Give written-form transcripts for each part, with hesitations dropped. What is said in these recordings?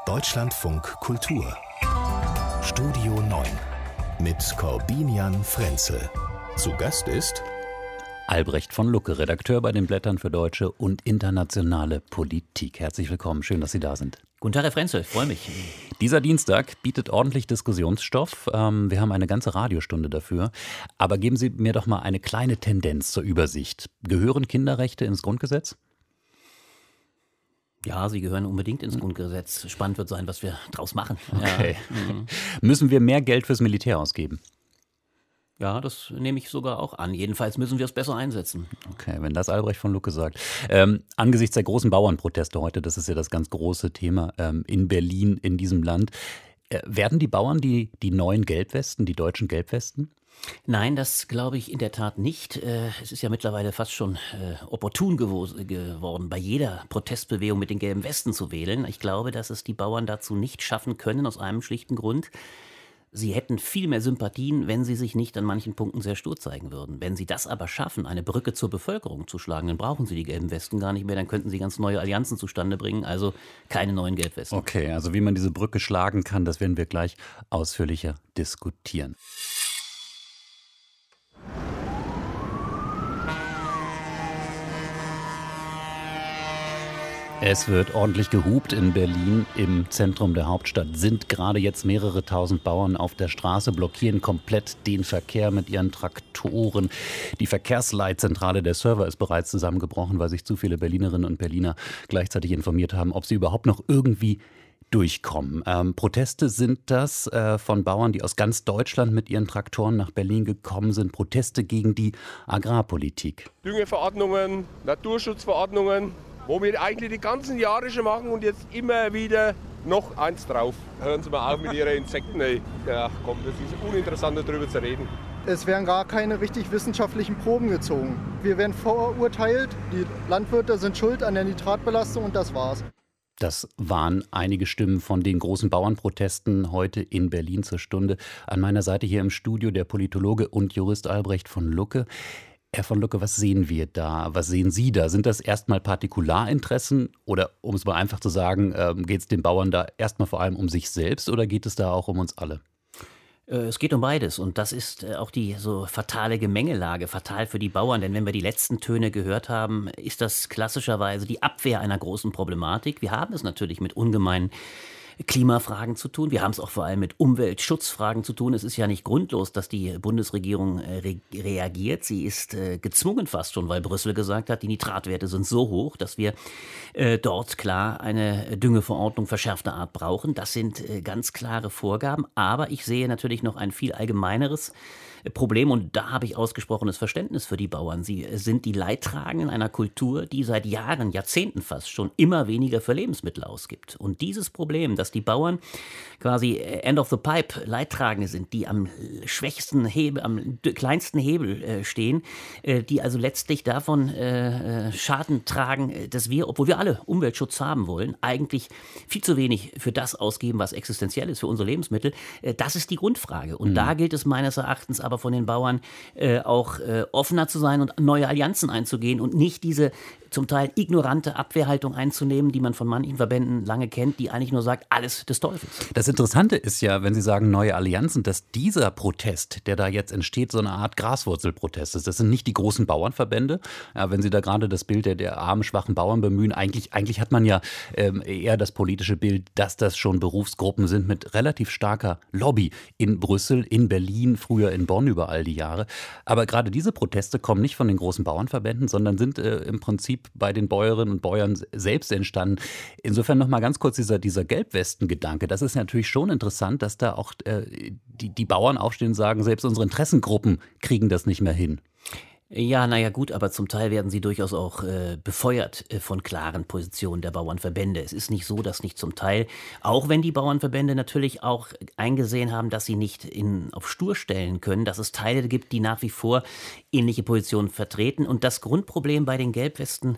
Deutschlandfunk Kultur Studio 9 mit Corbinian Frenzel. Zu Gast ist Albrecht von Lucke, Redakteur bei den Blättern für deutsche und internationale Politik. Herzlich willkommen, schön, dass Sie da sind. Guten Tag, Herr Frenzel, freue mich. Dieser Dienstag bietet ordentlich Diskussionsstoff. Wir haben eine ganze Radiostunde dafür. Aber geben Sie mir doch mal eine kleine Tendenz zur Übersicht. Gehören Kinderrechte ins Grundgesetz? Ja, sie gehören unbedingt ins Grundgesetz. Spannend wird sein, was wir draus machen. Okay. Ja. Müssen wir mehr Geld fürs Militär ausgeben? Ja, das nehme ich sogar auch an. Jedenfalls müssen wir es besser einsetzen. Okay, wenn das Albrecht von Lucke sagt. Angesichts der großen Bauernproteste heute, das ist ja das ganz große Thema in Berlin, in diesem Land, werden die Bauern die neuen Gelbwesten, die deutschen Gelbwesten? Nein, das glaube ich in der Tat nicht. Es ist ja mittlerweile fast schon opportun geworden, bei jeder Protestbewegung mit den gelben Westen zu wählen. Ich glaube, dass es die Bauern dazu nicht schaffen können, aus einem schlichten Grund. Sie hätten viel mehr Sympathien, wenn sie sich nicht an manchen Punkten sehr stur zeigen würden. Wenn sie das aber schaffen, eine Brücke zur Bevölkerung zu schlagen, dann brauchen sie die gelben Westen gar nicht mehr, dann könnten sie ganz neue Allianzen zustande bringen, also keine neuen Gelbwesten. Okay, also wie man diese Brücke schlagen kann, das werden wir gleich ausführlicher diskutieren. Es wird ordentlich gehupt in Berlin. Im Zentrum der Hauptstadt sind gerade jetzt mehrere tausend Bauern auf der Straße, blockieren komplett den Verkehr mit ihren Traktoren. Die Verkehrsleitzentrale der Server ist bereits zusammengebrochen, weil sich zu viele Berlinerinnen und Berliner gleichzeitig informiert haben, ob sie überhaupt noch irgendwie durchkommen. Proteste sind das von Bauern, die aus ganz Deutschland mit ihren Traktoren nach Berlin gekommen sind. Proteste gegen die Agrarpolitik. Düngeverordnungen, Naturschutzverordnungen, wo wir eigentlich die ganzen Jahre schon machen und jetzt immer wieder noch eins drauf. Hören Sie mal auf mit Ihren Insekten, ey. Ja, komm, das ist uninteressant, darüber zu reden. Es werden gar keine richtig wissenschaftlichen Proben gezogen. Wir werden vorurteilt, die Landwirte sind schuld an der Nitratbelastung und das war's. Das waren einige Stimmen von den großen Bauernprotesten heute in Berlin zur Stunde. An meiner Seite hier im Studio der Politologe und Jurist Albrecht von Lucke. Herr von Lucke, was sehen wir da? Was sehen Sie da? Sind das erstmal Partikularinteressen oder, um es mal einfach zu sagen, geht es den Bauern da erstmal vor allem um sich selbst oder geht es da auch um uns alle? Es geht um beides und das ist auch die so fatale Gemengelage, fatal für die Bauern, denn wenn wir die letzten Töne gehört haben, ist das klassischerweise die Abwehr einer großen Problematik. Wir haben es natürlich mit ungemeinen Klimafragen zu tun. Wir haben es auch vor allem mit Umweltschutzfragen zu tun. Es ist ja nicht grundlos, dass die Bundesregierung reagiert. Sie ist gezwungen fast schon, weil Brüssel gesagt hat, die Nitratwerte sind so hoch, dass wir dort klar eine Düngeverordnung verschärfter Art brauchen. Das sind ganz klare Vorgaben. Aber ich sehe natürlich noch ein viel allgemeineres Problem und da habe ich ausgesprochenes Verständnis für die Bauern. Sie sind die Leidtragenden einer Kultur, die seit Jahren, Jahrzehnten fast schon immer weniger für Lebensmittel ausgibt. Und dieses Problem, dass die Bauern quasi End of the Pipe Leidtragende sind, die am schwächsten Hebel, am kleinsten Hebel stehen, die also letztlich davon Schaden tragen, dass wir, obwohl wir alle Umweltschutz haben wollen, eigentlich viel zu wenig für das ausgeben, was existenziell ist für unsere Lebensmittel. Das ist die Grundfrage. Und da gilt es meines Erachtens aber von den Bauern auch offener zu sein und neue Allianzen einzugehen und nicht diese zum Teil ignorante Abwehrhaltung einzunehmen, die man von manchen Verbänden lange kennt, die eigentlich nur sagt, alles des Teufels. Das Interessante ist ja, wenn Sie sagen neue Allianzen, dass dieser Protest, der da jetzt entsteht, so eine Art Graswurzelprotest ist. Das sind nicht die großen Bauernverbände. Ja, wenn Sie da gerade das Bild der armen, schwachen Bauern bemühen, eigentlich hat man ja eher das politische Bild, dass das schon Berufsgruppen sind mit relativ starker Lobby in Brüssel, in Berlin, früher in Bonn über all die Jahre. Aber gerade diese Proteste kommen nicht von den großen Bauernverbänden, sondern sind im Prinzip bei den Bäuerinnen und Bäuern selbst entstanden. Insofern noch mal ganz kurz dieser Gelbwesten-Gedanke. Das ist natürlich schon interessant, dass da auch die Bauern aufstehen und sagen, selbst unsere Interessengruppen kriegen das nicht mehr hin. Ja, naja gut, aber zum Teil werden sie durchaus auch befeuert von klaren Positionen der Bauernverbände. Es ist nicht so, dass nicht zum Teil, auch wenn die Bauernverbände natürlich auch eingesehen haben, dass sie nicht auf Stur stellen können, dass es Teile gibt, die nach wie vor ähnliche Positionen vertreten. Und das Grundproblem bei den Gelbwesten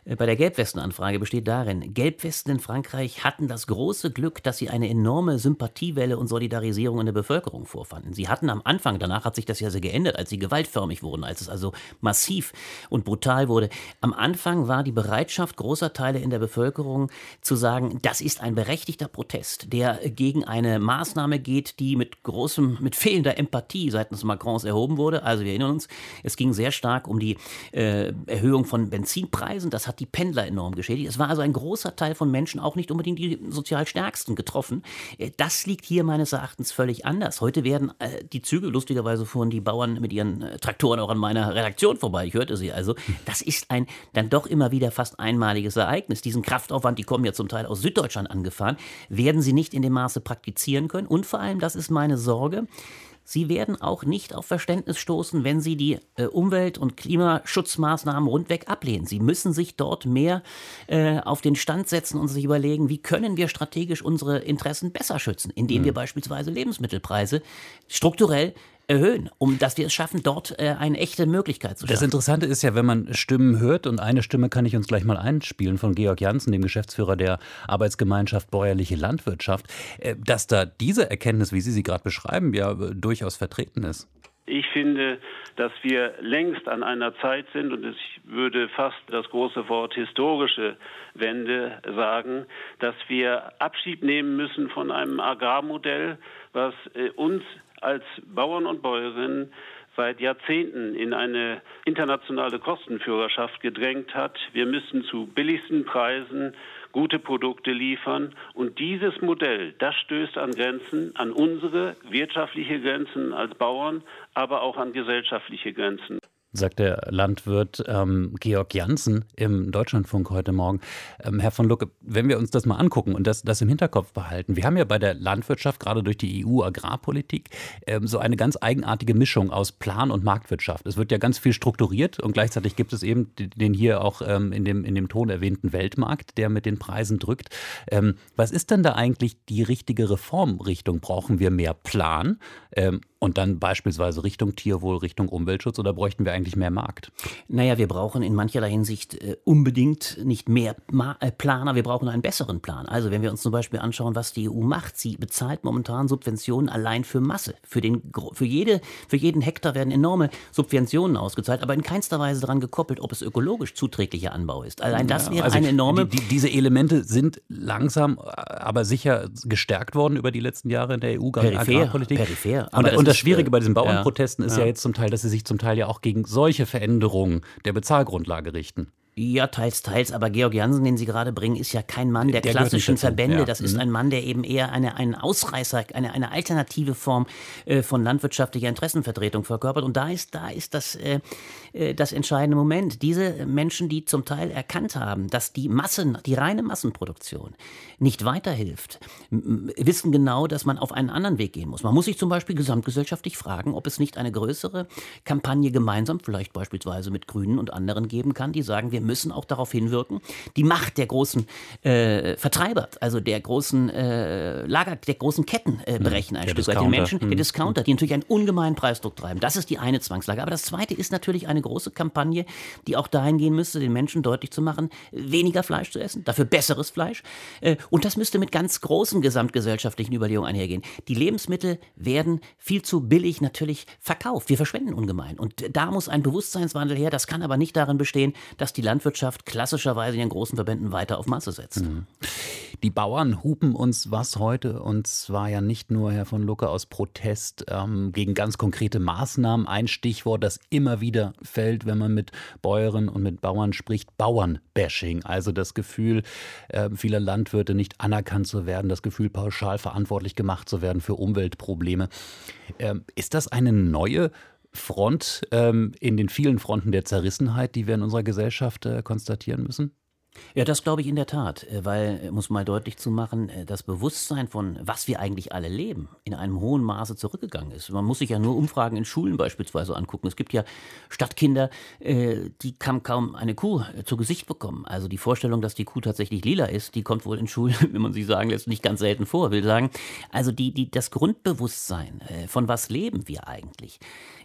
bei der Gelbwestenanfrage besteht darin, Gelbwesten in Frankreich hatten das große Glück, dass sie eine enorme Sympathiewelle und Solidarisierung in der Bevölkerung vorfanden. Sie hatten am Anfang, danach hat sich das ja sehr geändert, als sie gewaltförmig wurden, als es also massiv und brutal wurde. Am Anfang war die Bereitschaft großer Teile in der Bevölkerung zu sagen, das ist ein berechtigter Protest, der gegen eine Maßnahme geht, die mit fehlender Empathie seitens Macrons erhoben wurde. Also wir erinnern uns, es ging sehr stark um die Erhöhung von Benzinpreisen. Das hat die Pendler enorm geschädigt. Es war also ein großer Teil von Menschen, auch nicht unbedingt die sozial Stärksten, getroffen. Das liegt hier meines Erachtens völlig anders. Heute werden die Züge, lustigerweise fuhren die Bauern mit ihren Traktoren auch an meiner Redaktion vorbei. Ich hörte sie also. Das ist ein dann doch immer wieder fast einmaliges Ereignis. Diesen Kraftaufwand, die kommen ja zum Teil aus Süddeutschland angefahren, werden sie nicht in dem Maße praktizieren können. Und vor allem, das ist meine Sorge, sie werden auch nicht auf Verständnis stoßen, wenn sie die Umwelt- und Klimaschutzmaßnahmen rundweg ablehnen. Sie müssen sich dort mehr auf den Stand setzen und sich überlegen, wie können wir strategisch unsere Interessen besser schützen, indem wir beispielsweise Lebensmittelpreise strukturell erhöhen, dass wir es schaffen, dort eine echte Möglichkeit zu schaffen. Das Interessante ist ja, wenn man Stimmen hört, und eine Stimme kann ich uns gleich mal einspielen von Georg Janssen, dem Geschäftsführer der Arbeitsgemeinschaft Bäuerliche Landwirtschaft, dass da diese Erkenntnis, wie Sie sie gerade beschreiben, ja durchaus vertreten ist. Ich finde, dass wir längst an einer Zeit sind, und ich würde fast das große Wort historische Wende sagen, dass wir Abschied nehmen müssen von einem Agrarmodell, was uns als Bauern und Bäuerinnen seit Jahrzehnten in eine internationale Kostenführerschaft gedrängt hat. Wir müssen zu billigsten Preisen gute Produkte liefern. Und dieses Modell, das stößt an Grenzen, an unsere wirtschaftliche Grenzen als Bauern, aber auch an gesellschaftliche Grenzen. Sagt der Landwirt Georg Janssen im Deutschlandfunk heute Morgen. Herr von Lucke, wenn wir uns das mal angucken und das im Hinterkopf behalten. Wir haben ja bei der Landwirtschaft, gerade durch die EU-Agrarpolitik, so eine ganz eigenartige Mischung aus Plan- und Marktwirtschaft. Es wird ja ganz viel strukturiert und gleichzeitig gibt es eben den hier auch in dem Ton erwähnten Weltmarkt, der mit den Preisen drückt. Was ist denn da eigentlich die richtige Reformrichtung? Brauchen wir mehr Plan? Und dann beispielsweise Richtung Tierwohl, Richtung Umweltschutz, oder bräuchten wir eigentlich mehr Markt? Naja, wir brauchen in mancherlei Hinsicht unbedingt nicht mehr Planer, wir brauchen einen besseren Plan. Also wenn wir uns zum Beispiel anschauen, was die EU macht, sie bezahlt momentan Subventionen allein für Masse. Für jeden Hektar werden enorme Subventionen ausgezahlt, aber in keinster Weise daran gekoppelt, ob es ökologisch zuträglicher Anbau ist. Allein das wäre eine enorme... Diese Elemente sind langsam, aber sicher gestärkt worden über die letzten Jahre in der EU-Agrarpolitik. Peripher. Und das Schwierige bei diesen Bauernprotesten ist ja jetzt zum Teil, dass sie sich zum Teil ja auch gegen solche Veränderungen der Bezahlgrundlage richten. Ja, teils. Aber Georg Janssen, den Sie gerade bringen, ist ja kein Mann der klassischen Verbände. Ja. Das ist ein Mann, der eben eher einen Ausreißer, eine alternative Form von landwirtschaftlicher Interessenvertretung verkörpert. Und da ist das entscheidende Moment. Diese Menschen, die zum Teil erkannt haben, dass die reine Massenproduktion nicht weiterhilft, wissen genau, dass man auf einen anderen Weg gehen muss. Man muss sich zum Beispiel gesamtgesellschaftlich fragen, ob es nicht eine größere Kampagne gemeinsam, vielleicht beispielsweise mit Grünen und anderen geben kann, die sagen, wir müssen auch darauf hinwirken, die Macht der großen Vertreiber, also der großen der großen Ketten brechen ein Stück weit. Den Menschen, der Discounter, die natürlich einen ungemeinen Preisdruck treiben. Das ist die eine Zwangslage. Aber das zweite ist natürlich eine große Kampagne, die auch dahin gehen müsste, den Menschen deutlich zu machen, weniger Fleisch zu essen, dafür besseres Fleisch. Und das müsste mit ganz großen gesamtgesellschaftlichen Überlegungen einhergehen. Die Lebensmittel werden viel zu billig natürlich verkauft. Wir verschwenden ungemein. Und da muss ein Bewusstseinswandel her. Das kann aber nicht darin bestehen, dass die Landwirtschaft klassischerweise in den großen Verbänden weiter auf Masse setzt. Die Bauern hupen uns was heute, und zwar ja nicht nur, Herr von Lucke, aus Protest gegen ganz konkrete Maßnahmen. Ein Stichwort, das immer wieder fällt, wenn man mit Bäuerinnen und mit Bauern spricht: Bauernbashing. Also das Gefühl vieler Landwirte, nicht anerkannt zu werden, das Gefühl, pauschal verantwortlich gemacht zu werden für Umweltprobleme. Ist das eine neue Front in den vielen Fronten der Zerrissenheit, die wir in unserer Gesellschaft konstatieren müssen? Ja, das glaube ich in der Tat, weil, muss mal deutlich zu machen, das Bewusstsein von, was wir eigentlich alle leben, in einem hohen Maße zurückgegangen ist. Man muss sich ja nur Umfragen in Schulen beispielsweise angucken. Es gibt ja Stadtkinder, die kaum eine Kuh zu Gesicht bekommen. Also die Vorstellung, dass die Kuh tatsächlich lila ist, die kommt wohl in Schulen, wenn man sich sagen lässt, nicht ganz selten vor. Will sagen, also das Grundbewusstsein, von was leben wir eigentlich,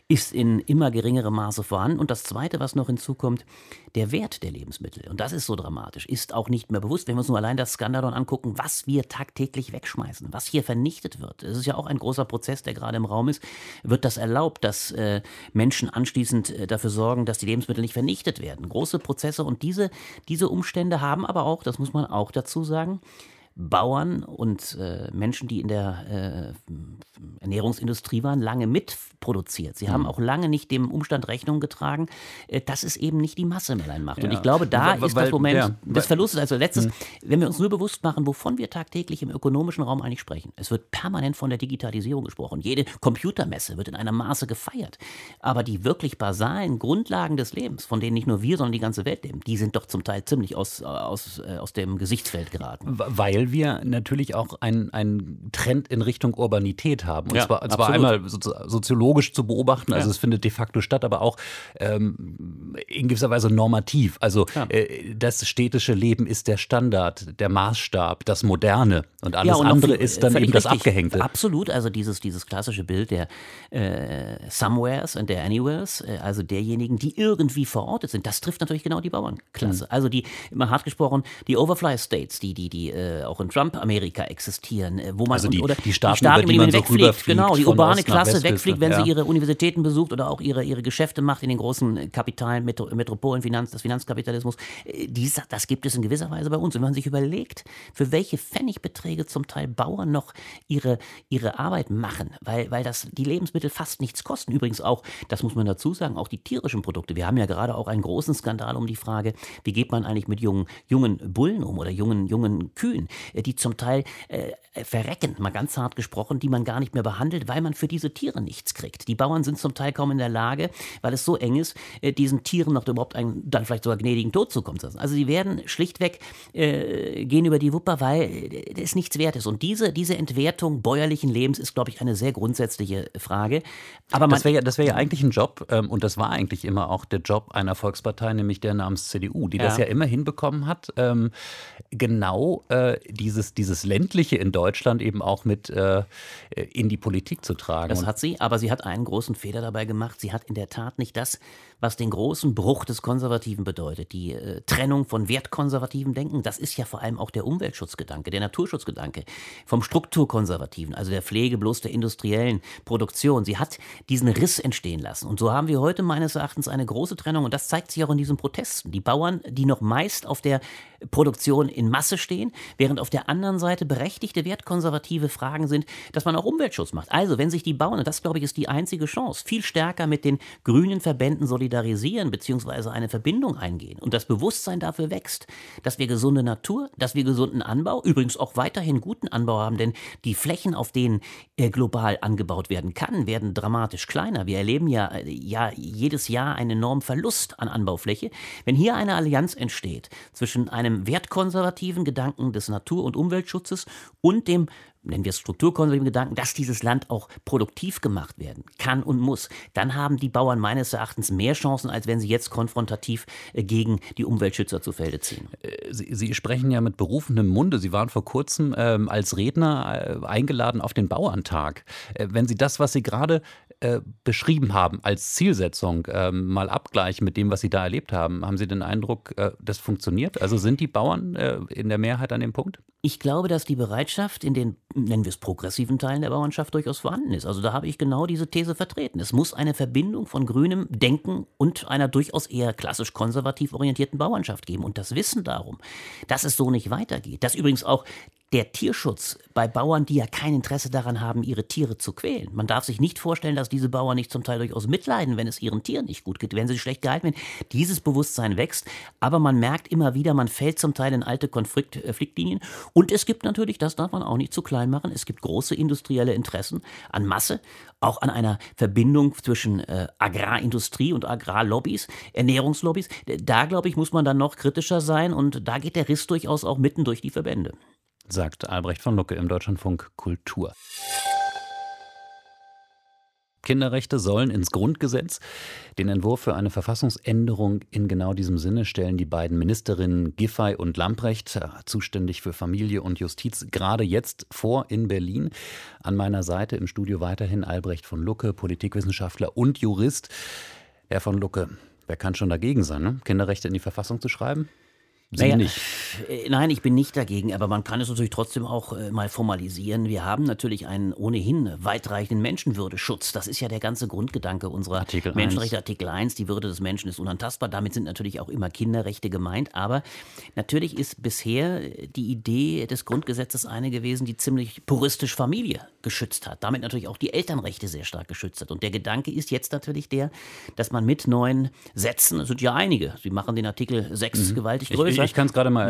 ist in immer geringerem Maße vorhanden. Und das Zweite, was noch hinzukommt, der Wert der Lebensmittel, und das ist so dramatisch, ist auch nicht mehr bewusst. Wenn wir uns nur allein das Skandalon angucken, was wir tagtäglich wegschmeißen, was hier vernichtet wird. Es ist ja auch ein großer Prozess, der gerade im Raum ist. Wird das erlaubt, dass Menschen anschließend dafür sorgen, dass die Lebensmittel nicht vernichtet werden? Große Prozesse, und diese Umstände haben aber auch, das muss man auch dazu sagen, Bauern und Menschen, die in der Ernährungsindustrie waren, lange mitproduziert. Sie haben auch lange nicht dem Umstand Rechnung getragen, dass es eben nicht die Masse mehr allein macht. Und ich glaube, da ist das Moment des Verlustes. Also letztes, wenn wir uns nur bewusst machen, wovon wir tagtäglich im ökonomischen Raum eigentlich sprechen. Es wird permanent von der Digitalisierung gesprochen. Jede Computermesse wird in einem Maße gefeiert. Aber die wirklich basalen Grundlagen des Lebens, von denen nicht nur wir, sondern die ganze Welt leben, die sind doch zum Teil ziemlich aus dem Gesichtsfeld geraten. Weil wir natürlich auch einen Trend in Richtung Urbanität haben. Und zwar einmal soziologisch zu beobachten, also es findet de facto statt, aber auch in gewisser Weise normativ. Also das städtische Leben ist der Standard, der Maßstab, das Moderne, und alles andere ist dann eben das Abgehängte. Absolut, also dieses klassische Bild der Somewheres und der Anywheres, also derjenigen, die irgendwie verortet sind, das trifft natürlich genau die Bauernklasse. Also die, immer hart gesprochen, die Overfly States, die auch in Trump-Amerika existieren, wo man also die Staaten, über die man so wegfliegt, genau, die urbane Klasse wegfliegt, wenn sie ihre Universitäten besucht oder auch ihre Geschäfte macht in den großen Kapitalen, Metropolen, des Finanzkapitalismus. Das gibt es in gewisser Weise bei uns. Und wenn man sich überlegt, für welche Pfennigbeträge zum Teil Bauern noch ihre Arbeit machen, weil die Lebensmittel fast nichts kosten. Übrigens auch, das muss man dazu sagen, auch die tierischen Produkte. Wir haben ja gerade auch einen großen Skandal um die Frage, wie geht man eigentlich mit jungen Bullen um oder jungen Kühen, die zum Teil verrecken, mal ganz hart gesprochen, die man gar nicht mehr behandelt, weil man für diese Tiere nichts kriegt. Die Bauern sind zum Teil kaum in der Lage, weil es so eng ist, diesen Tieren noch überhaupt einen dann vielleicht sogar gnädigen Tod zukommen zu lassen. Also sie werden schlichtweg gehen über die Wupper, weil es nichts wert ist. Und diese Entwertung bäuerlichen Lebens ist, glaube ich, eine sehr grundsätzliche Frage. Aber das wäre ja eigentlich ein Job, und das war eigentlich immer auch der Job einer Volkspartei, nämlich der namens CDU, die das ja immer hinbekommen hat, genau dieses Ländliche in Deutschland eben auch mit in die Politik zu tragen. Das hat sie, aber sie hat einen großen Fehler dabei gemacht. Sie hat in der Tat nicht das, was den großen Bruch des Konservativen bedeutet, die Trennung von wertkonservativem Denken. Das ist ja vor allem auch der Umweltschutzgedanke, der Naturschutzgedanke vom Strukturkonservativen, also der Pflege bloß der industriellen Produktion. Sie hat diesen Riss entstehen lassen. Und so haben wir heute meines Erachtens eine große Trennung. Und das zeigt sich auch in diesen Protesten. Die Bauern, die noch meist auf der Produktion in Masse stehen, während auf der anderen Seite berechtigte wertkonservative Fragen sind, dass man auch Umweltschutz macht. Also wenn sich die Bauern, und das glaube ich ist die einzige Chance, viel stärker mit den grünen Verbänden solidarisieren bzw. eine Verbindung eingehen und das Bewusstsein dafür wächst, dass wir gesunde Natur, dass wir gesunden Anbau, übrigens auch weiterhin guten Anbau haben, denn die Flächen, auf denen global angebaut werden kann, werden dramatisch kleiner. Wir erleben ja jedes Jahr einen enormen Verlust an Anbaufläche. Wenn hier eine Allianz entsteht zwischen einem wertkonservativen Gedanken des Natur- und Umweltschutzes und dem, nennen wir es strukturkonservativen Gedanken, dass dieses Land auch produktiv gemacht werden kann und muss, dann haben die Bauern meines Erachtens mehr Chancen, als wenn sie jetzt konfrontativ gegen die Umweltschützer zu Felde ziehen. Sie sprechen ja mit berufenem Munde. Sie waren vor kurzem als Redner eingeladen auf den Bauerntag. Wenn Sie das, was Sie gerade beschrieben haben als Zielsetzung, mal abgleichen mit dem, was Sie da erlebt haben, haben Sie den Eindruck, das funktioniert? Also sind die Bauern in der Mehrheit an dem Punkt? Ich glaube, dass die Bereitschaft in den, nennen wir es progressiven Teilen der Bauernschaft durchaus vorhanden ist. Also da habe ich genau diese These vertreten. Es muss eine Verbindung von grünem Denken und einer durchaus eher klassisch konservativ orientierten Bauernschaft geben. Und das Wissen darum, dass es so nicht weitergeht, dass übrigens auch der Tierschutz bei Bauern, die ja kein Interesse daran haben, ihre Tiere zu quälen. Man darf sich nicht vorstellen, dass diese Bauern nicht zum Teil durchaus mitleiden, wenn es ihren Tieren nicht gut geht, wenn sie schlecht gehalten werden. Dieses Bewusstsein wächst, aber man merkt immer wieder, man fällt zum Teil in alte Konfliktlinien. Und es gibt natürlich, das darf man auch nicht zu klein machen, es gibt große industrielle Interessen an Masse, auch an einer Verbindung zwischen Agrarindustrie und Agrarlobbys, Ernährungslobbys. Da, glaube ich, muss man dann noch kritischer sein und da geht der Riss durchaus auch mitten durch die Verbände. Sagt Albrecht von Lucke im Deutschlandfunk Kultur. Kinderrechte sollen ins Grundgesetz. Den Entwurf für eine Verfassungsänderung in genau diesem Sinne stellen die beiden Ministerinnen Giffey und Lamprecht, zuständig für Familie und Justiz, gerade jetzt vor in Berlin. An meiner Seite im Studio weiterhin Albrecht von Lucke, Politikwissenschaftler und Jurist. Herr von Lucke, wer kann schon dagegen sein, ne? Kinderrechte in die Verfassung zu schreiben? Sie nicht. Nein, ich bin nicht dagegen, aber man kann es natürlich trotzdem auch mal formalisieren. Wir haben natürlich einen ohnehin weitreichenden Menschenwürdeschutz. Das ist ja der ganze Grundgedanke unserer Artikel Menschenrechte. 1. Artikel 1, die Würde des Menschen ist unantastbar. Damit sind natürlich auch immer Kinderrechte gemeint. Aber natürlich ist bisher die Idee des Grundgesetzes eine gewesen, die ziemlich puristisch Familie geschützt hat. Damit natürlich auch die Elternrechte sehr stark geschützt hat. Und der Gedanke ist jetzt natürlich der, dass man mit neuen Sätzen, es sind ja einige, sie machen den Artikel 6 gewaltig größer. Ich kann es gerade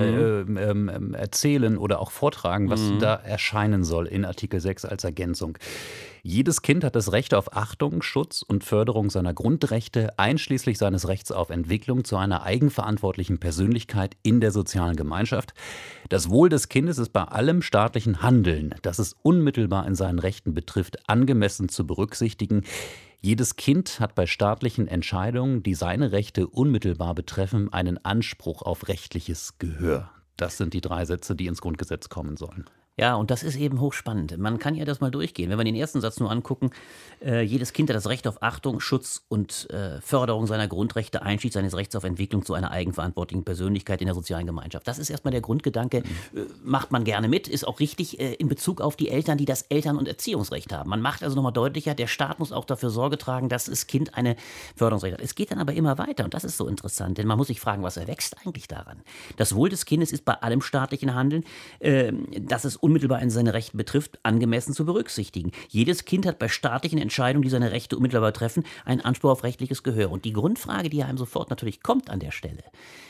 mal erzählen oder auch vortragen, was da erscheinen soll in Artikel 6 als Ergänzung. Jedes Kind hat das Recht auf Achtung, Schutz und Förderung seiner Grundrechte, einschließlich seines Rechts auf Entwicklung zu einer eigenverantwortlichen Persönlichkeit in der sozialen Gemeinschaft. Das Wohl des Kindes ist bei allem staatlichen Handeln, das es unmittelbar in seinen Rechten betrifft, angemessen zu berücksichtigen. Jedes Kind hat bei staatlichen Entscheidungen, die seine Rechte unmittelbar betreffen, einen Anspruch auf rechtliches Gehör. Das sind die 3 Sätze, die ins Grundgesetz kommen sollen. Ja, und das ist eben hochspannend. Man kann ja das mal durchgehen. Wenn wir den ersten Satz nur angucken, jedes Kind hat das Recht auf Achtung, Schutz und Förderung seiner Grundrechte, einschließlich seines Rechts auf Entwicklung zu einer eigenverantwortlichen Persönlichkeit in der sozialen Gemeinschaft. Das ist erstmal der Grundgedanke, macht man gerne mit, ist auch richtig in Bezug auf die Eltern, die das Eltern- und Erziehungsrecht haben. Man macht also nochmal deutlicher, der Staat muss auch dafür Sorge tragen, dass das Kind eine Förderungsrecht hat. Es geht dann aber immer weiter und das ist so interessant, denn man muss sich fragen, was erwächst eigentlich daran? Das Wohl des Kindes ist bei allem staatlichen Handeln, dass es unmittelbar in seine Rechte betrifft, angemessen zu berücksichtigen. Jedes Kind hat bei staatlichen Entscheidungen, die seine Rechte unmittelbar betreffen, einen Anspruch auf rechtliches Gehör. Und die Grundfrage, die einem sofort natürlich kommt an der Stelle,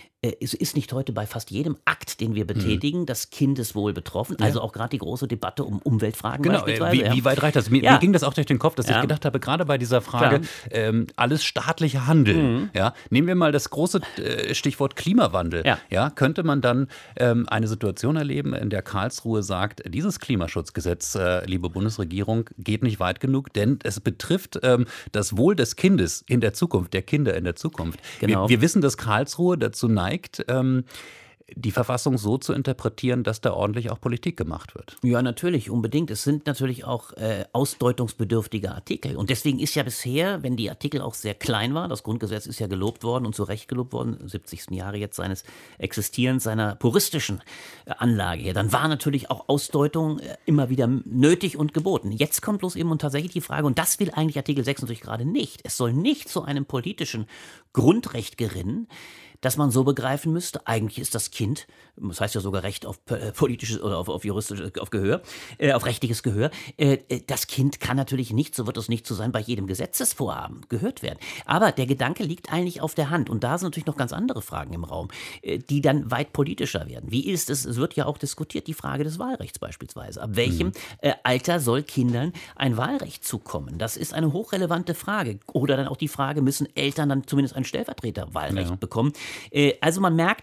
es ist nicht heute bei fast jedem Akt, den wir betätigen, das Kindeswohl betroffen? Also auch gerade die große Debatte um Umweltfragen beispielsweise. Wie weit reicht das? Mir ging das auch durch den Kopf, dass ich gedacht habe, gerade bei dieser Frage, alles staatliche Handeln. Ja, nehmen wir mal das große Stichwort Klimawandel. Ja, könnte man dann eine Situation erleben, in der Karlsruhe sagt, dieses Klimaschutzgesetz, liebe Bundesregierung, geht nicht weit genug, denn es betrifft das Wohl des Kindes in der Zukunft, der Kinder in der Zukunft. Genau. Wir wissen, dass Karlsruhe dazu neigt, die Verfassung so zu interpretieren, dass da ordentlich auch Politik gemacht wird. Ja, natürlich, unbedingt. Es sind natürlich auch ausdeutungsbedürftige Artikel. Und deswegen ist ja bisher, wenn die Artikel auch sehr klein waren, das Grundgesetz ist ja gelobt worden und zu Recht gelobt worden, 70. Jahre jetzt seines Existierens, seiner puristischen Anlage her, dann war natürlich auch Ausdeutung immer wieder nötig und geboten. Jetzt kommt bloß eben und tatsächlich die Frage, und das will eigentlich Artikel 6 natürlich gerade nicht. Es soll nicht zu einem politischen Grundrecht gerinnen, dass man so begreifen müsste, eigentlich ist das Kind, das heißt ja sogar Recht auf politisches oder auf juristisches, auf Gehör, auf rechtliches Gehör, das Kind kann natürlich nicht, so wird es nicht so sein, bei jedem Gesetzesvorhaben gehört werden. Aber der Gedanke liegt eigentlich auf der Hand und da sind natürlich noch ganz andere Fragen im Raum, die dann weit politischer werden. Wie ist es, es wird ja auch diskutiert, die Frage des Wahlrechts beispielsweise. Ab welchem Alter soll Kindern ein Wahlrecht zukommen? Das ist eine hochrelevante Frage. Oder dann auch die Frage, müssen Eltern dann zumindest ein Stellvertreterwahlrecht bekommen? Also man merkt,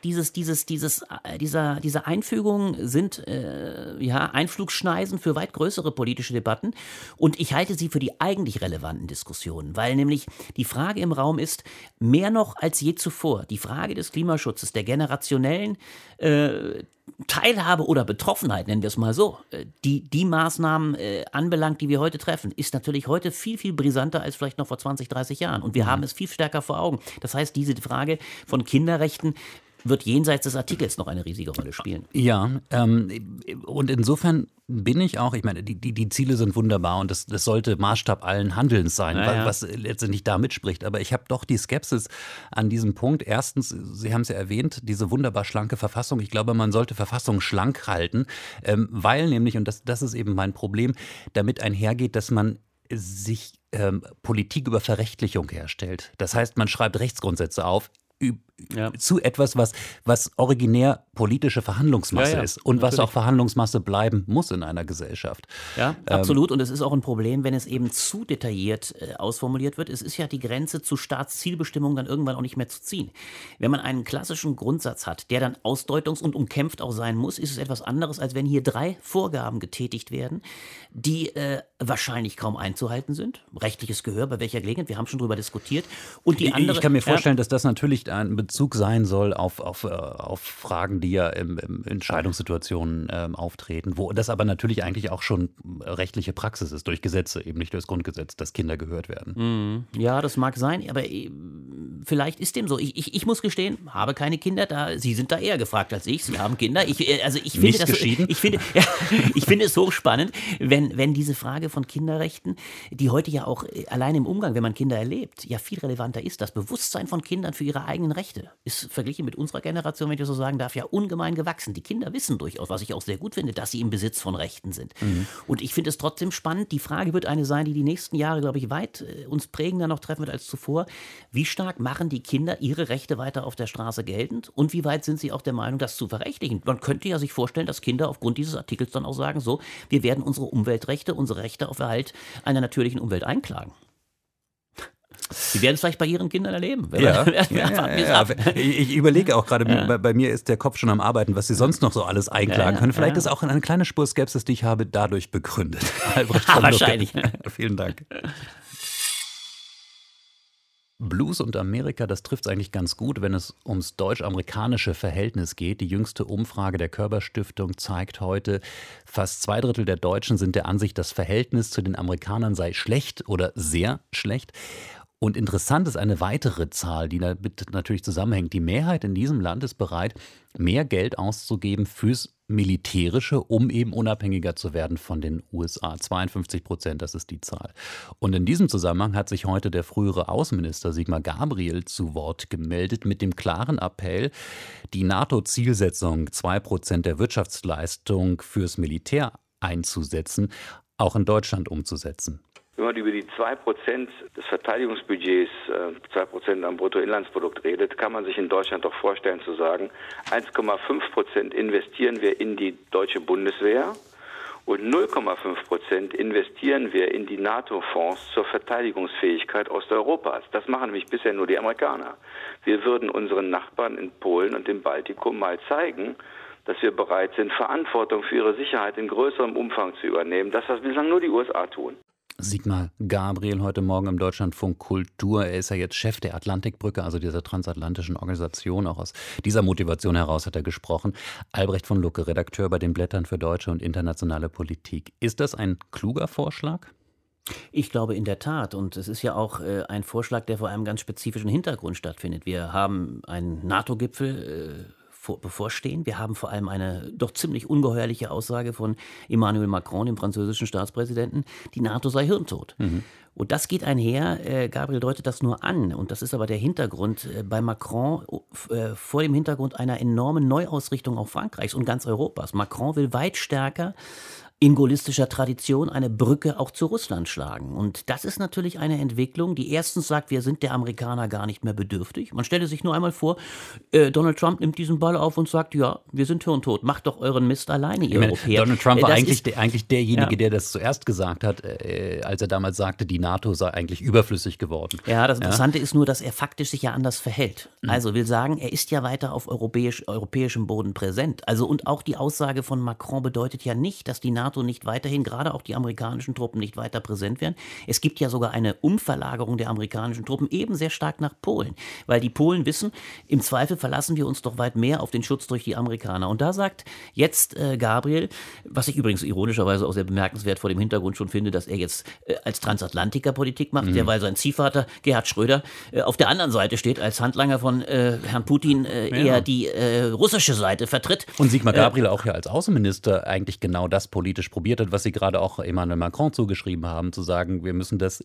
diese Einfügungen sind Einflugschneisen für weit größere politische Debatten und ich halte sie für die eigentlich relevanten Diskussionen, weil nämlich die Frage im Raum ist, mehr noch als je zuvor, die Frage des Klimaschutzes, der generationellen Teilhabe oder Betroffenheit, nennen wir es mal so, die Maßnahmen anbelangt, die wir heute treffen, ist natürlich heute viel, viel brisanter als vielleicht noch vor 20, 30 Jahren. Und wir haben es viel stärker vor Augen. Das heißt, diese Frage von Kinderrechten wird jenseits des Artikels noch eine riesige Rolle spielen. Ja, und insofern bin ich auch, ich meine, die Ziele sind wunderbar und das sollte Maßstab allen Handelns sein, was letztendlich da mitspricht. Aber ich habe doch die Skepsis an diesem Punkt. Erstens, Sie haben es ja erwähnt, diese wunderbar schlanke Verfassung. Ich glaube, man sollte Verfassung schlank halten, weil nämlich, und das ist eben mein Problem, damit einhergeht, dass man sich Politik über Verrechtlichung herstellt. Das heißt, man schreibt Rechtsgrundsätze auf, zu etwas, was originär politische Verhandlungsmasse ist und was auch Verhandlungsmasse bleiben muss in einer Gesellschaft. Ja, absolut. Und es ist auch ein Problem, wenn es eben zu detailliert ausformuliert wird. Es ist ja die Grenze zu Staatszielbestimmung dann irgendwann auch nicht mehr zu ziehen. Wenn man einen klassischen Grundsatz hat, der dann ausdeutungs- und umkämpft auch sein muss, ist es etwas anderes, als wenn hier 3 Vorgaben getätigt werden, die wahrscheinlich kaum einzuhalten sind. Rechtliches Gehör, bei welcher Gelegenheit, wir haben schon darüber diskutiert. Und die andere, ich kann mir vorstellen, dass das natürlich ein Bezug sein soll auf Fragen, die ja in Entscheidungssituationen auftreten, wo das aber natürlich eigentlich auch schon rechtliche Praxis ist, durch Gesetze, eben nicht durchs Grundgesetz, dass Kinder gehört werden. Ja, das mag sein, aber vielleicht ist dem so. Ich muss gestehen, habe keine Kinder, Sie sind da eher gefragt als ich. Sie haben Kinder. Ich finde es hochspannend, wenn diese Frage von Kinderrechten, die heute ja auch allein im Umgang, wenn man Kinder erlebt, ja viel relevanter ist. Das Bewusstsein von Kindern für ihre eigenen Rechte ist verglichen mit unserer Generation, wenn ich das so sagen darf, ja ungemein gewachsen. Die Kinder wissen durchaus, was ich auch sehr gut finde, dass sie im Besitz von Rechten sind. Und ich finde es trotzdem spannend. Die Frage wird eine sein, die nächsten Jahre, glaube ich, weit uns prägender noch treffen wird als zuvor. Wie stark machen die Kinder ihre Rechte weiter auf der Straße geltend und wie weit sind sie auch der Meinung, das zu verrechtlichen? Man könnte ja sich vorstellen, dass Kinder aufgrund dieses Artikels dann auch sagen, so, wir werden unsere Umweltrechte, unsere Rechte auf Erhalt einer natürlichen Umwelt einklagen. Sie werden es vielleicht bei Ihren Kindern erleben. Ich überlege auch gerade, bei mir ist der Kopf schon am Arbeiten, was Sie sonst noch so alles einklagen können. Vielleicht ist auch eine kleine Spur Skepsis, die ich habe, dadurch begründet. Albrecht von Lucke. Wahrscheinlich. Vielen Dank. Blues und Amerika, das trifft es eigentlich ganz gut, wenn es ums deutsch-amerikanische Verhältnis geht. Die jüngste Umfrage der Körber-Stiftung zeigt heute, fast 2/3 der Deutschen sind der Ansicht, das Verhältnis zu den Amerikanern sei schlecht oder sehr schlecht. Und interessant ist eine weitere Zahl, die damit natürlich zusammenhängt. Die Mehrheit in diesem Land ist bereit, mehr Geld auszugeben fürs Militärische, um eben unabhängiger zu werden von den USA. 52%, das ist die Zahl. Und in diesem Zusammenhang hat sich heute der frühere Außenminister Sigmar Gabriel zu Wort gemeldet mit dem klaren Appell, die NATO-Zielsetzung 2% der Wirtschaftsleistung fürs Militär einzusetzen, auch in Deutschland umzusetzen. Wenn man über die 2% des Verteidigungsbudgets, 2% am Bruttoinlandsprodukt redet, kann man sich in Deutschland doch vorstellen zu sagen, 1,5% investieren wir in die deutsche Bundeswehr und 0,5% investieren wir in die NATO-Fonds zur Verteidigungsfähigkeit Osteuropas. Das machen nämlich bisher nur die Amerikaner. Wir würden unseren Nachbarn in Polen und im Baltikum mal zeigen, dass wir bereit sind, Verantwortung für ihre Sicherheit in größerem Umfang zu übernehmen. Das, was bislang nur die USA tun. Sigmar Gabriel heute Morgen im Deutschlandfunk Kultur. Er ist ja jetzt Chef der Atlantikbrücke, also dieser transatlantischen Organisation. Auch aus dieser Motivation heraus hat er gesprochen. Albrecht von Lucke, Redakteur bei den Blättern für deutsche und internationale Politik. Ist das ein kluger Vorschlag? Ich glaube in der Tat. Und es ist ja auch ein Vorschlag, der vor einem ganz spezifischen Hintergrund stattfindet. Wir haben einen NATO-Gipfel bevorstehen. Wir haben vor allem eine doch ziemlich ungeheuerliche Aussage von Emmanuel Macron, dem französischen Staatspräsidenten, die NATO sei hirntot. Und das geht einher, Gabriel deutet das nur an, und das ist aber der Hintergrund bei Macron, vor dem Hintergrund einer enormen Neuausrichtung auch Frankreichs und ganz Europas. Macron will weit stärker in gaullistischer Tradition eine Brücke auch zu Russland schlagen. Und das ist natürlich eine Entwicklung, die erstens sagt, wir sind der Amerikaner gar nicht mehr bedürftig. Man stelle sich nur einmal vor, Donald Trump nimmt diesen Ball auf und sagt, ja, wir sind hirntot, macht doch euren Mist alleine, ihr Europäer. Donald Trump war eigentlich derjenige, der das zuerst gesagt hat, als er damals sagte, die NATO sei eigentlich überflüssig geworden. Ja, das Interessante ist nur, dass er faktisch sich ja anders verhält. Also will sagen, er ist ja weiter auf europäischem Boden präsent. Also und auch die Aussage von Macron bedeutet ja nicht, dass die NATO nicht weiterhin, gerade auch die amerikanischen Truppen, nicht weiter präsent werden. Es gibt ja sogar eine Umverlagerung der amerikanischen Truppen eben sehr stark nach Polen, weil die Polen wissen, im Zweifel verlassen wir uns doch weit mehr auf den Schutz durch die Amerikaner. Und da sagt jetzt Gabriel, was ich übrigens ironischerweise auch sehr bemerkenswert vor dem Hintergrund schon finde, dass er jetzt als Transatlantiker Politik macht, weil sein Ziehvater Gerhard Schröder auf der anderen Seite steht, als Handlanger von Herrn Putin eher die russische Seite vertritt. Und Sigmar Gabriel auch ja als Außenminister eigentlich genau das politisch probiert hat, was Sie gerade auch Emmanuel Macron zugeschrieben haben, zu sagen, wir müssen das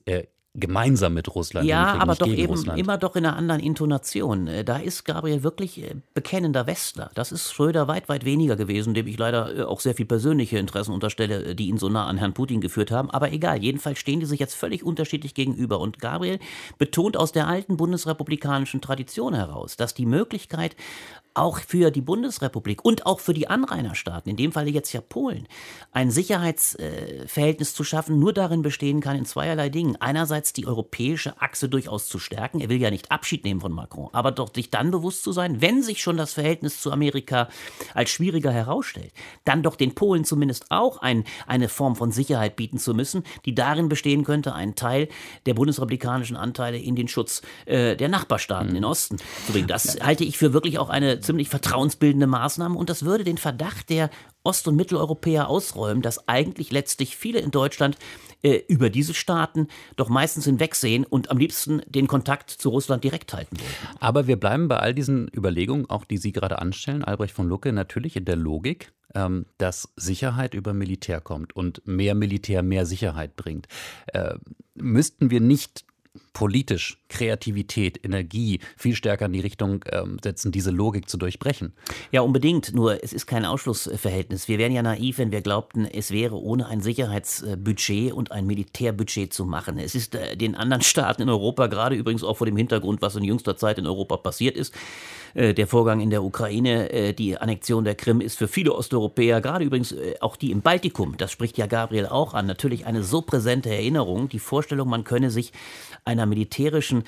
gemeinsam mit Russland. Ja, aber doch eben Russland. immer doch in einer anderen Intonation. Da ist Gabriel wirklich bekennender Westler. Das ist Schröder weit, weit weniger gewesen, dem ich leider auch sehr viel persönliche Interessen unterstelle, die ihn so nah an Herrn Putin geführt haben. Aber egal, jedenfalls stehen die sich jetzt völlig unterschiedlich gegenüber. Und Gabriel betont aus der alten bundesrepublikanischen Tradition heraus, dass die Möglichkeit auch für die Bundesrepublik und auch für die Anrainerstaaten, in dem Falle jetzt ja Polen, ein Sicherheitsverhältnis zu schaffen, nur darin bestehen kann in zweierlei Dingen. Einerseits die europäische Achse durchaus zu stärken. Er will ja nicht Abschied nehmen von Macron, aber doch sich dann bewusst zu sein, wenn sich schon das Verhältnis zu Amerika als schwieriger herausstellt, dann doch den Polen zumindest auch eine Form von Sicherheit bieten zu müssen, die darin bestehen könnte, einen Teil der bundesrepublikanischen Anteile in den Schutz der Nachbarstaaten in Osten zu bringen. Das halte ich für wirklich auch eine ziemlich vertrauensbildende Maßnahme und das würde den Verdacht der Ost- und Mitteleuropäer ausräumen, dass eigentlich letztlich viele in Deutschland über diese Staaten doch meistens hinwegsehen und am liebsten den Kontakt zu Russland direkt halten wollten. Aber wir bleiben bei all diesen Überlegungen, auch die Sie gerade anstellen, Albrecht von Lucke, natürlich in der Logik, dass Sicherheit über Militär kommt und mehr Militär mehr Sicherheit bringt. Müssten wir nicht politisch Kreativität, Energie viel stärker in die Richtung setzen, diese Logik zu durchbrechen? Ja, unbedingt. Nur es ist kein Ausschlussverhältnis. Wir wären ja naiv, wenn wir glaubten, es wäre ohne ein Sicherheitsbudget und ein Militärbudget zu machen. Es ist den anderen Staaten in Europa, gerade übrigens auch vor dem Hintergrund, was in jüngster Zeit in Europa passiert ist, der Vorgang in der Ukraine, die Annexion der Krim ist für viele Osteuropäer, gerade übrigens auch die im Baltikum, das spricht ja Gabriel auch an, natürlich eine so präsente Erinnerung, die Vorstellung, man könne sich einer militärischen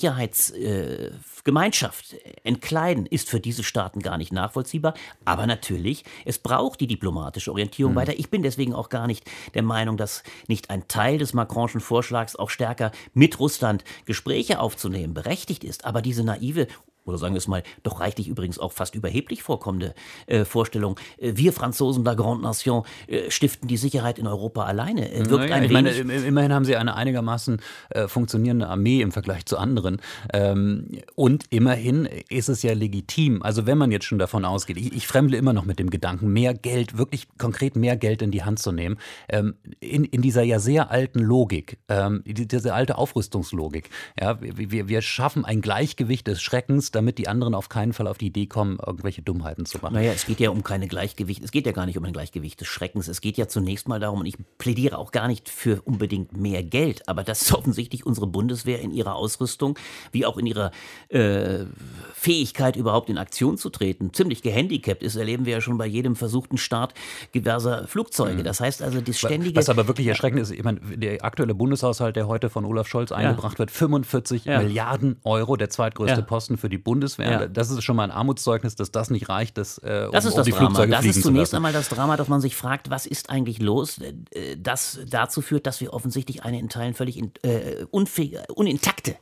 Sicherheitsgemeinschaft entkleiden, ist für diese Staaten gar nicht nachvollziehbar. Aber natürlich, es braucht die diplomatische Orientierung weiter. Ich bin deswegen auch gar nicht der Meinung, dass nicht ein Teil des Macronschen Vorschlags auch stärker mit Russland Gespräche aufzunehmen berechtigt ist. Aber diese naive oder sagen wir es mal, doch reichlich übrigens auch fast überheblich vorkommende Vorstellung. Wir Franzosen, la Grande Nation, stiften die Sicherheit in Europa alleine. Wirkt ein wenig. Immerhin haben sie eine einigermaßen funktionierende Armee im Vergleich zu anderen. Und immerhin ist es ja legitim, also wenn man jetzt schon davon ausgeht, ich fremdle immer noch mit dem Gedanken, mehr Geld, wirklich konkret mehr Geld in die Hand zu nehmen, in dieser ja sehr alten Logik, diese alte Aufrüstungslogik. Ja, wir schaffen ein Gleichgewicht des Schreckens, damit die anderen auf keinen Fall auf die Idee kommen, irgendwelche Dummheiten zu machen. Naja, es geht ja um keine Gleichgewicht, es geht ja gar nicht um ein Gleichgewicht des Schreckens. Es geht ja zunächst mal darum, und ich plädiere auch gar nicht für unbedingt mehr Geld, aber dass offensichtlich unsere Bundeswehr in ihrer Ausrüstung, wie auch in ihrer Fähigkeit überhaupt in Aktion zu treten, ziemlich gehandicapt ist, erleben wir ja schon bei jedem versuchten Start diverser Flugzeuge. Das heißt also, das ständige... Was aber wirklich erschreckend ist, ich meine, der aktuelle Bundeshaushalt, der heute von Olaf Scholz eingebracht wird, 45 Milliarden Euro, der zweitgrößte Posten für die Bundeswehr. Ja. Das ist schon mal ein Armutszeugnis, dass das nicht reicht, das ist das Drama. Flugzeuge das ist zunächst einmal das Drama, dass man sich fragt, was ist eigentlich los, das dazu führt, dass wir offensichtlich eine in Teilen völlig unintakte,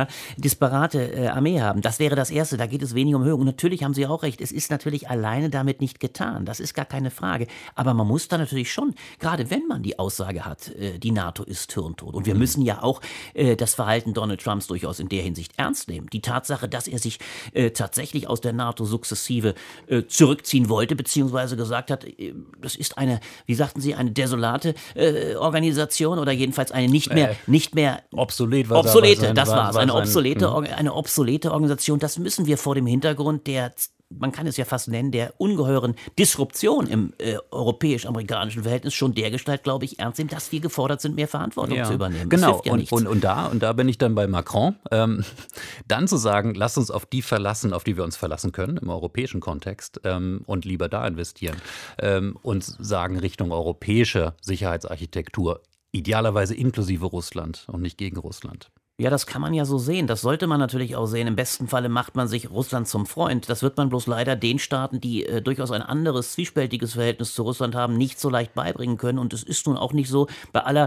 disparate Armee haben. Das wäre das Erste, da geht es wenig um Höhe. Und natürlich haben Sie auch recht, es ist natürlich alleine damit nicht getan, das ist gar keine Frage. Aber man muss da natürlich schon, gerade wenn man die Aussage hat, die NATO ist hirntot. Und wir müssen ja auch das Verhalten Donald Trumps durchaus in der Hinsicht ernst nehmen. Die Tatsache, dass er sich tatsächlich aus der NATO sukzessive zurückziehen wollte, beziehungsweise gesagt hat, das ist eine, wie sagten Sie, eine desolate Organisation oder jedenfalls eine nicht mehr obsolete, eine obsolete Organisation. Das müssen wir vor dem Hintergrund der, man kann es ja fast nennen, der ungeheuren Disruption im europäisch-amerikanischen Verhältnis schon dergestalt, glaube ich, ernst nehmen, dass wir gefordert sind, mehr Verantwortung zu übernehmen. Genau, und da bin ich dann bei Macron. Dann zu sagen, lasst uns auf die verlassen, auf die wir uns verlassen können im europäischen Kontext und lieber da investieren und sagen Richtung europäische Sicherheitsarchitektur, idealerweise inklusive Russland und nicht gegen Russland. Ja, das kann man ja so sehen. Das sollte man natürlich auch sehen. Im besten Falle macht man sich Russland zum Freund. Das wird man bloß leider den Staaten, die durchaus ein anderes, zwiespältiges Verhältnis zu Russland haben, nicht so leicht beibringen können. Und es ist nun auch nicht so, bei aller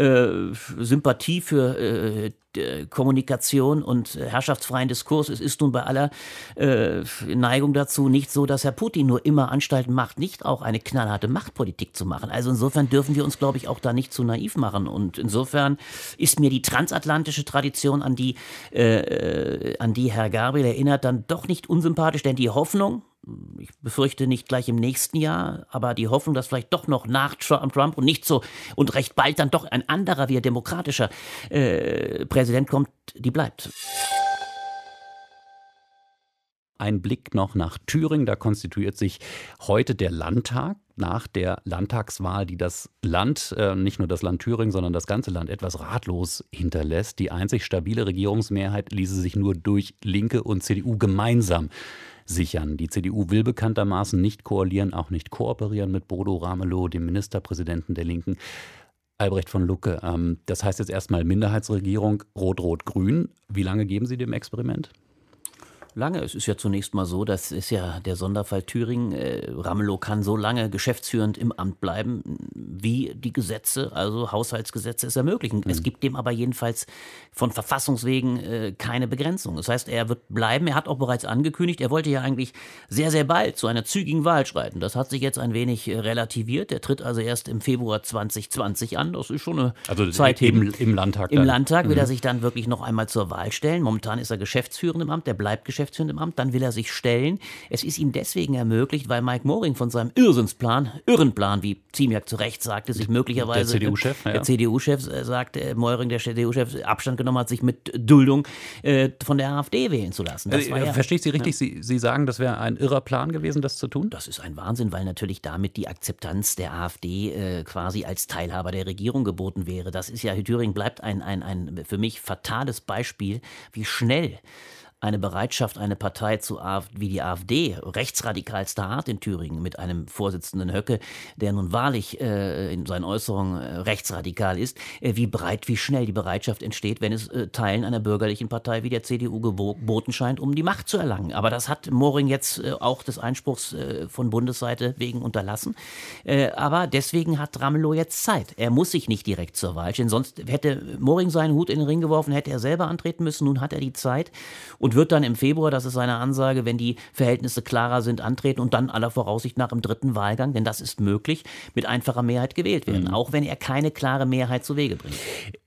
Sympathie für Kommunikation und herrschaftsfreien Diskurs, es ist nun bei aller Neigung dazu nicht so, dass Herr Putin nur immer Anstalten macht, nicht auch eine knallharte Machtpolitik zu machen. Also insofern dürfen wir uns, glaube ich, auch da nicht zu naiv machen. Und insofern ist mir die transatlantische Tradition, an die Herr Gabriel erinnert, dann doch nicht unsympathisch, denn die Hoffnung, Ich befürchte nicht gleich im nächsten Jahr, aber die Hoffnung, dass vielleicht doch noch nach Trump und nicht so und recht bald dann doch ein anderer, wie ein demokratischer Präsident kommt, die bleibt. Ein Blick noch nach Thüringen. Da konstituiert sich heute der Landtag nach der Landtagswahl, die das Land, nicht nur das Land Thüringen, sondern das ganze Land etwas ratlos hinterlässt. Die einzig stabile Regierungsmehrheit ließe sich nur durch Linke und CDU gemeinsam sichern. Die CDU will bekanntermaßen nicht koalieren, auch nicht kooperieren mit Bodo Ramelow, dem Ministerpräsidenten der Linken. Albrecht von Lucke, das heißt jetzt erstmal Minderheitsregierung Rot-Rot-Grün. Wie lange geben Sie dem Experiment? Lange. Es ist ja zunächst mal so, das ist ja der Sonderfall Thüringen. Ramelow kann so lange geschäftsführend im Amt bleiben, wie die Gesetze, also Haushaltsgesetze, es ermöglichen. Es gibt dem aber jedenfalls von Verfassungswegen keine Begrenzung. Das heißt, er wird bleiben. Er hat auch bereits angekündigt, er wollte ja eigentlich sehr, sehr bald zu einer zügigen Wahl schreiten. Das hat sich jetzt ein wenig relativiert. Er tritt also erst im Februar 2020 an. Das ist schon eine Zeit im Landtag. Im Landtag will er sich dann wirklich noch einmal zur Wahl stellen. Momentan ist er geschäftsführend im Amt, der bleibt geschäftsführend im Amt, dann will er sich stellen. Es ist ihm deswegen ermöglicht, weil Mike Moring von seinem Irrenplan, wie Ziemiak zu Recht sagte, sich möglicherweise der CDU-Chef sagt, Moring, der CDU-Chef, Abstand genommen hat, sich mit Duldung von der AfD wählen zu lassen. Verstehe ich Sie richtig? Ja. Sie sagen, das wäre ein irrer Plan gewesen, das zu tun? Das ist ein Wahnsinn, weil natürlich damit die Akzeptanz der AfD quasi als Teilhaber der Regierung geboten wäre. Das ist ja, Thüringen bleibt ein für mich fatales Beispiel, wie schnell eine Bereitschaft, eine Partei wie die AfD, rechtsradikalster Art in Thüringen, mit einem Vorsitzenden Höcke, der nun wahrlich in seinen Äußerungen rechtsradikal ist, wie schnell die Bereitschaft entsteht, wenn es Teilen einer bürgerlichen Partei wie der CDU geboten scheint, um die Macht zu erlangen. Aber das hat Moring jetzt auch des Einspruchs von Bundesseite wegen unterlassen. Aber deswegen hat Ramelow jetzt Zeit. Er muss sich nicht direkt zur Wahl stellen. Sonst hätte Moring seinen Hut in den Ring geworfen, hätte er selber antreten müssen. Nun hat er die Zeit und wird dann im Februar, das ist seine Ansage, wenn die Verhältnisse klarer sind, antreten und dann aller Voraussicht nach im dritten Wahlgang, denn das ist möglich, mit einfacher Mehrheit gewählt werden, auch wenn er keine klare Mehrheit zu Wege bringt.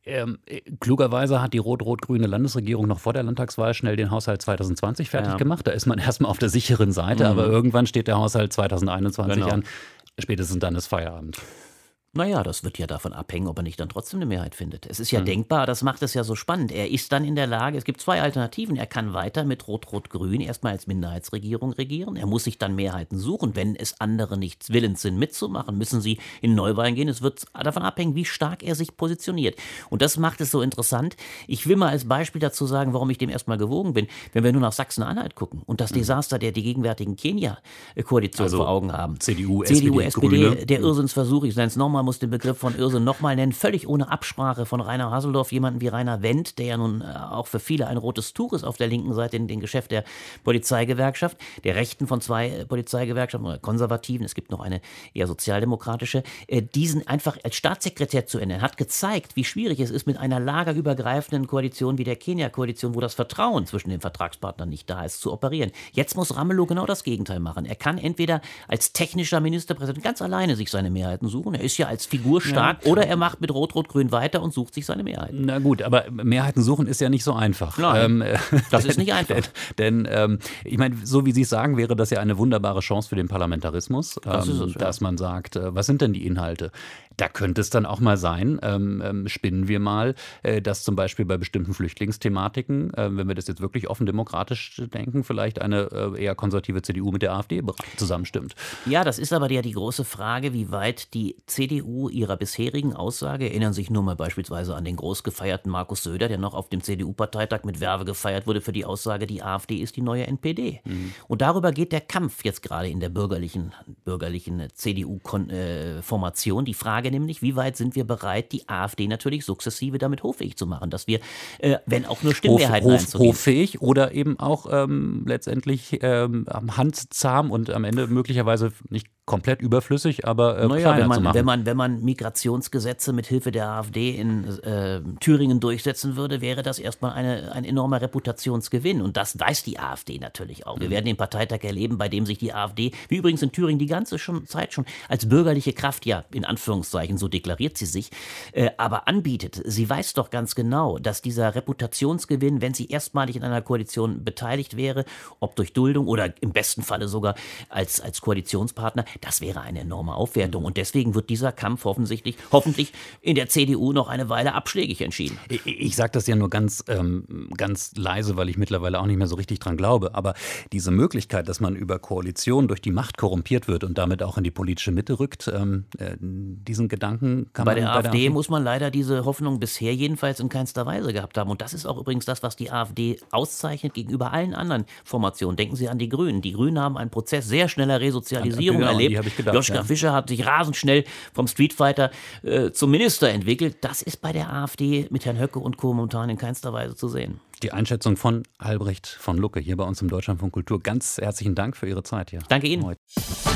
Klugerweise hat die rot-rot-grüne Landesregierung noch vor der Landtagswahl schnell den Haushalt 2020 fertig gemacht. Da ist man erstmal auf der sicheren Seite, aber irgendwann steht der Haushalt 2021 an. Spätestens dann ist Feierabend. Naja, das wird ja davon abhängen, ob er nicht dann trotzdem eine Mehrheit findet. Es ist ja denkbar, das macht es ja so spannend. Er ist dann in der Lage, es gibt zwei Alternativen. Er kann weiter mit Rot-Rot-Grün erstmal als Minderheitsregierung regieren. Er muss sich dann Mehrheiten suchen. Wenn es andere nicht willens sind mitzumachen, müssen sie in Neuwahlen gehen. Es wird davon abhängen, wie stark er sich positioniert. Und das macht es so interessant. Ich will mal als Beispiel dazu sagen, warum ich dem erstmal gewogen bin. Wenn wir nur nach Sachsen-Anhalt gucken und das Desaster der die gegenwärtigen Kenia-Koalition vor Augen haben. CDU, SPD, Grüne. Der Irrsinnsversuch, ich nenne es nochmal, muss den Begriff von Irrsinn nochmal nennen, völlig ohne Absprache von Rainer Haseldorf, jemanden wie Rainer Wendt, der ja nun auch für viele ein rotes Tuch ist auf der linken Seite in dem Geschäft der Polizeigewerkschaft, der rechten von zwei Polizeigewerkschaften oder Konservativen, es gibt noch eine eher sozialdemokratische, diesen einfach als Staatssekretär zu ändern, hat gezeigt, wie schwierig es ist mit einer lagerübergreifenden Koalition wie der Kenia-Koalition, wo das Vertrauen zwischen den Vertragspartnern nicht da ist, zu operieren. Jetzt muss Ramelow genau das Gegenteil machen. Er kann entweder als technischer Ministerpräsident ganz alleine sich seine Mehrheiten suchen, er ist ja als Figur stark, oder er macht mit Rot-Rot-Grün weiter und sucht sich seine Mehrheiten. Na gut, aber Mehrheiten suchen ist ja nicht so einfach. Nein, das ist nicht einfach. Denn ich meine, so wie Sie es sagen, wäre das ja eine wunderbare Chance für den Parlamentarismus, das ist es, dass man sagt, was sind denn die Inhalte? Da könnte es dann auch mal sein, spinnen wir mal, dass zum Beispiel bei bestimmten Flüchtlingsthematiken, wenn wir das jetzt wirklich offen demokratisch denken, vielleicht eine eher konservative CDU mit der AfD zusammenstimmt. Ja, das ist aber ja die große Frage, wie weit die CDU ihrer bisherigen Aussage, erinnern sich nur mal beispielsweise an den groß gefeierten Markus Söder, der noch auf dem CDU-Parteitag mit Verve gefeiert wurde für die Aussage, die AfD ist die neue NPD. Und darüber geht der Kampf jetzt gerade in der bürgerlichen CDU-Formation. Die Frage nämlich, wie weit sind wir bereit, die AfD natürlich sukzessive damit hoffähig zu machen, dass wir, wenn auch nur Stimmmehrheiten einzugehen. Hoffähig oder eben auch letztendlich handzahm und am Ende möglicherweise nicht komplett überflüssig, aber kleiner zu machen. Wenn man Migrationsgesetze mit Hilfe der AfD in Thüringen durchsetzen würde, wäre das erstmal ein enormer Reputationsgewinn. Und das weiß die AfD natürlich auch. Wir werden den Parteitag erleben, bei dem sich die AfD, wie übrigens in Thüringen die ganze Zeit schon, als bürgerliche Kraft, ja in Anführungszeichen, so deklariert sie sich, aber anbietet. Sie weiß doch ganz genau, dass dieser Reputationsgewinn, wenn sie erstmalig in einer Koalition beteiligt wäre, ob durch Duldung oder im besten Falle sogar als Koalitionspartner, das wäre eine enorme Aufwertung. Und deswegen wird dieser Kampf hoffentlich in der CDU noch eine Weile abschlägig entschieden. Ich sage das ja nur ganz leise, weil ich mittlerweile auch nicht mehr so richtig dran glaube. Aber diese Möglichkeit, dass man über Koalition durch die Macht korrumpiert wird und damit auch in die politische Mitte rückt, diesen Gedanken kann man... Bei der AfD muss man leider diese Hoffnung bisher jedenfalls in keinster Weise gehabt haben. Und das ist auch übrigens das, was die AfD auszeichnet gegenüber allen anderen Formationen. Denken Sie an die Grünen. Die Grünen haben einen Prozess sehr schneller Resozialisierung erlebt. Joschka Fischer hat sich rasend schnell vom Streetfighter zum Minister entwickelt. Das ist bei der AfD mit Herrn Höcke und Co. momentan in keinster Weise zu sehen. Die Einschätzung von Albrecht von Lucke hier bei uns im Deutschlandfunk Kultur. Ganz herzlichen Dank für Ihre Zeit hier. Danke Ihnen. Heute.